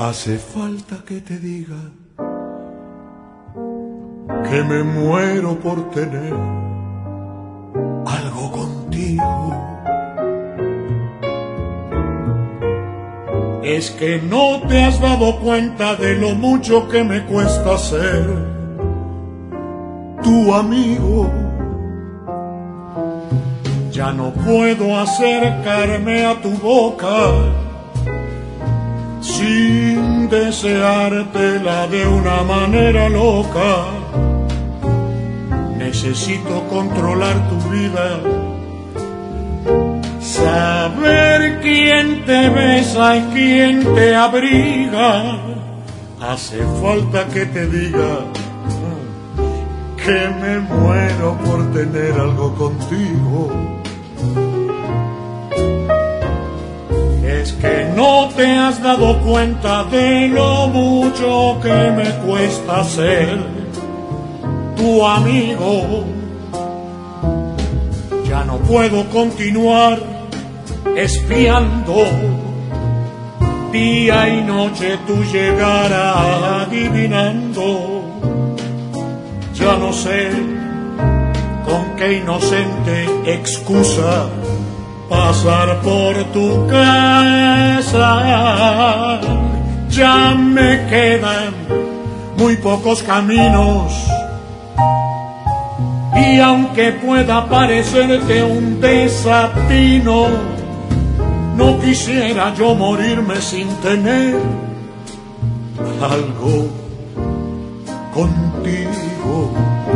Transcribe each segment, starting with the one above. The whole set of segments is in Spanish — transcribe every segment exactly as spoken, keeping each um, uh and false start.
Hace falta que te diga que me muero por tener algo contigo. Es que no te has dado cuenta de lo mucho que me cuesta ser tu amigo. Ya no puedo acercarme a tu boca sin deseártela de una manera loca. Necesito controlar tu vida, saber quién te besa y quién te abriga. Hace falta que te diga que me muero por tener algo contigo. Es que no te has dado cuenta de lo mucho que me cuesta ser tu amigo. Ya no puedo continuar espiando día y noche tu llegada, adivinando. Ya no sé con qué inocente excusa pasar por tu casa. Ya me quedan muy pocos caminos, y aunque pueda parecerte un desatino, no quisiera yo morirme sin tener algo contigo.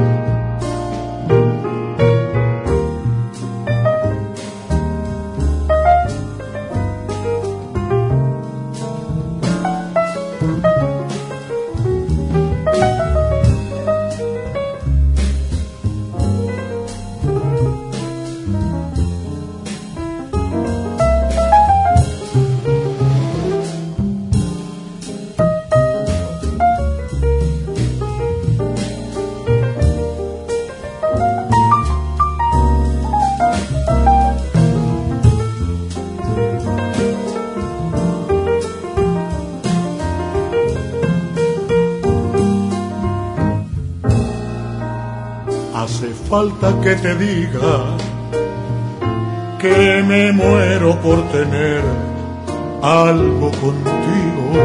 Hace falta que te diga que me muero por tener algo contigo.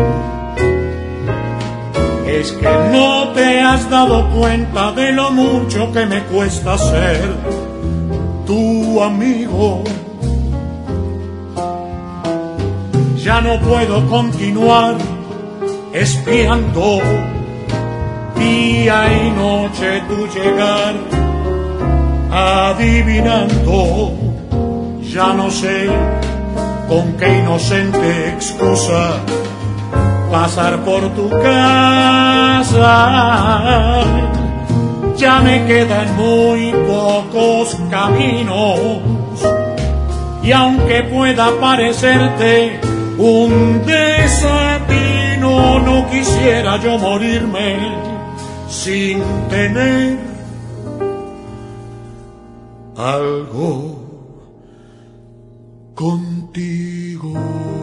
Es que no te has dado cuenta de lo mucho que me cuesta ser tu amigo. Ya no puedo continuar espiando día y noche tu llegar, adivinando. Ya no sé con qué inocente excusa pasar por tu casa. Ya me quedan muy pocos caminos, y aunque pueda parecerte un desatino, no quisiera yo morirme sin tener algo contigo.